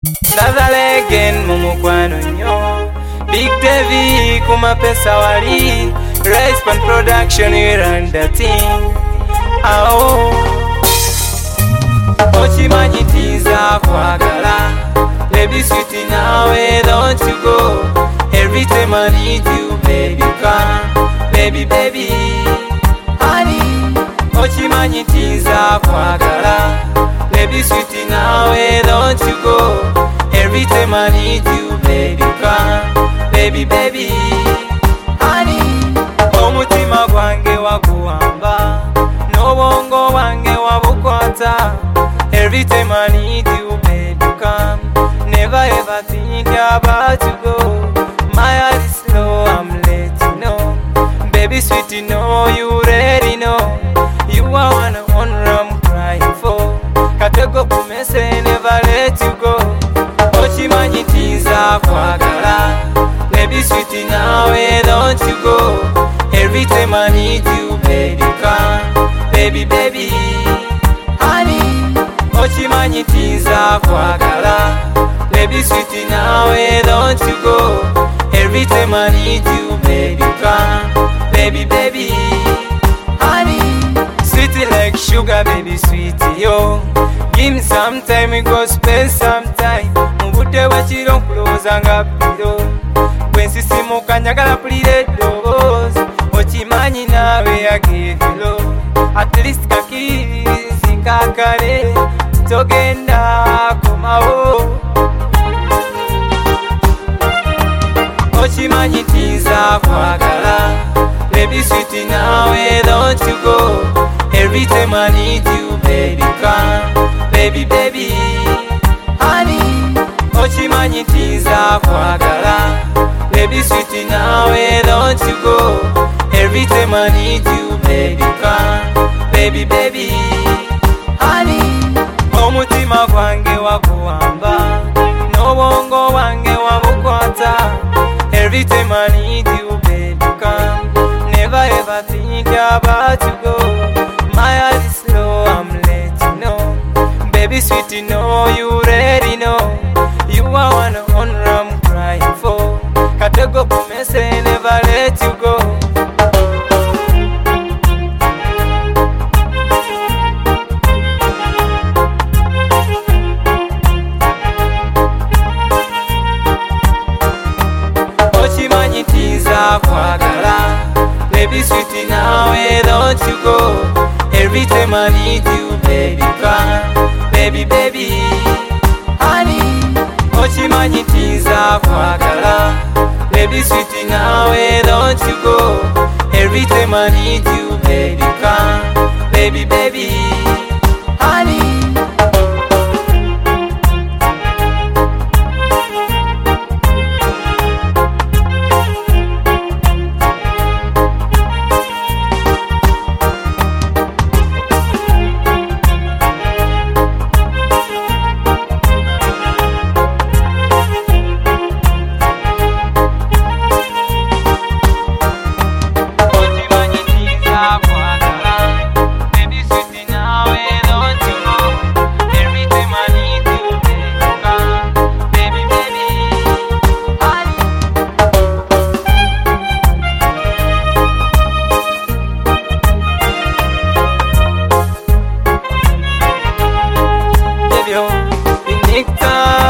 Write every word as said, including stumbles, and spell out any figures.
Nazale again mumukwano nyo Big Devi kuma pesa wali Rise Pan Production we run the thing. Ao Ochimanyi tinza kwagala Baby sweetie nawe don't you go. Every time I need you baby come. Baby baby honey Ochimanyi tinza kwagala Baby sweetie nawe don't you go. Every time I need you baby come. Baby baby honey Omutima gwange wakuwamba N'obwongo wange wabukwata. Every time I need you baby come. Never ever think about you go. My heart is slow, I'm let you know. Baby sweetie know you already know. You are one on I'm crying for. Katego kumese never let you go. Ochimanyi tinza kwagala Baby sweetie nawe don't you go. Every time I need you baby come. Baby baby honey Ochimanyi tinza kwagala Baby sweetie nawe don't you go. Every time I need you baby come. Baby baby honey Sweetie like sugar baby sweetie yo. Give me some time we go spend some time. Mubude wachiro nkuloza nga piro. Bwensisimuka njagala pulira eddoboozi. Okimanyi nawe agevilo. At least kakirizi nkakale togenda komawo. Ochimanyi tinza kwagala Baby sweetie nawe don't you go. Every time I need you baby come. Baby baby honey Ochimanyi tinza kwagala Baby sweetie nawe don't you go. Every time I need you baby come. Baby baby honey Omutima gwange wakuwamba N'obwongo wange wabukwata. Every time I need you baby come. Never ever think about you go. My heart is slow, I'm let you know. Baby sweetie know you already know. You are one on I'm crying for. Katego kumese never let you go. Ochimanyi tinza kwagala Baby sweetie nawe don't you go. Every time I need you baby come. Baby baby honey Ochimanyi tinza kwagala Baby sweetie nawe don't you go. Every time I need you baby come. Baby baby honey Nectar